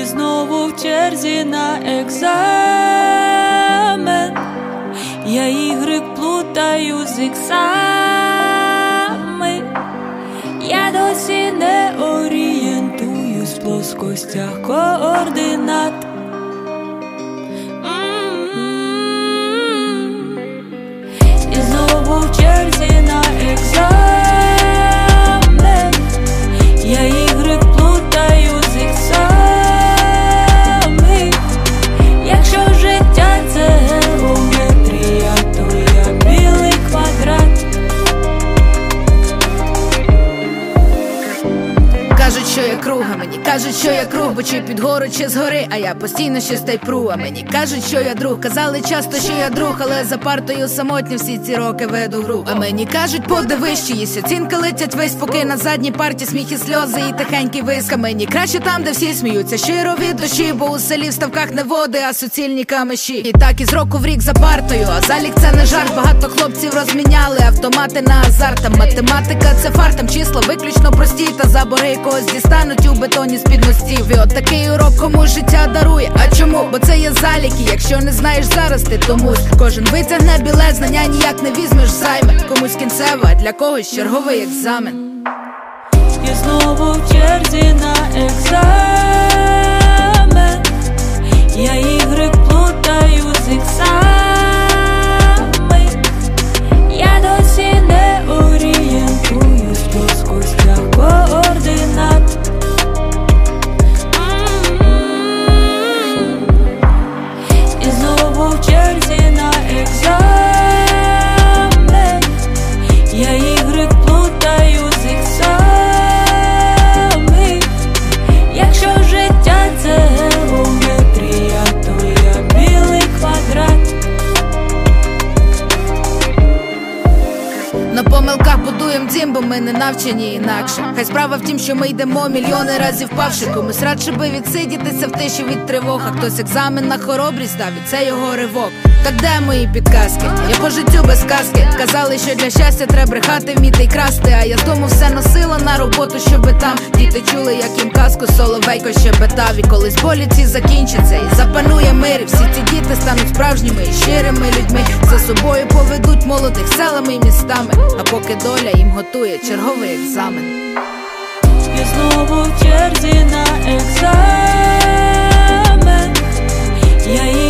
знову в черзі на екзамен. Я ігри плутаю з іксами. Я досі не орієнтуюсь в плоскостях координат. І знову в черзі на екзамен. Я ігри плутаю з іксами. Якщо життя це геометрія, то я білий квадрат. Кажуть, що я круг, а мені кажуть, що я круг, бо чи під гору, чи згори, а я постійно щось тайпру. А мені кажуть, що я друг, казали часто, що я друг, але за партою самотньо всі ці роки веду гру. А мені кажуть, подивись, чиїсь оцінки летять весь, поки на задній парті сміх і сльози і тихенький виск. А мені краще там, де всі сміються щиро від душі, бо у селі в ставках не води, а суцільні камеші. І так із року в рік за партою, а залік це не жарт. Багато хлопців розміняли автомати на азарт. Там математика це фарт, там числа виключно прості, та за борги когось дістануть у бетоні з-під мостів. І от такий урок кому життя дарує. А чому? Бо це є заліки, якщо не знаєш зараз, ти томусь. Кожен витягне білет, знання ніяк не візьмеш займе. Комусь кінцева, а для когось черговий екзамен. І знову в черзі на екзамен. Я ігри плутаю з іксами. Я досі не орієнтуюсь в плоскостях координат. І знову в черзі на екзамен. Я ігри плутаю з іксами. Якщо життя це геометрія, то я білий квадрат. На помилках будуєм дім, бо ми не навчені інакше. Хай справа в тім, що ми йдемо мільйони разів впавши. Комусь радше би відсидітися в тиші від тривог, а хтось екзамен на хоробрість дав, і це його ривок. Так де мої підказки? Я по життю без казки. Казали, що для щастя треба брехати, вміти й красти. А я з дому все носила на роботу, щоби там діти чули, як їм казку соловейко щебетав. І колись болі ці закінчаться, і запанує мир. І всі ці діти стануть справжніми і щирими людьми. За собою поведуть молодих селами і містами. А поки доля їм готує черговий екзамен. І знову в черзі на екзамен. Я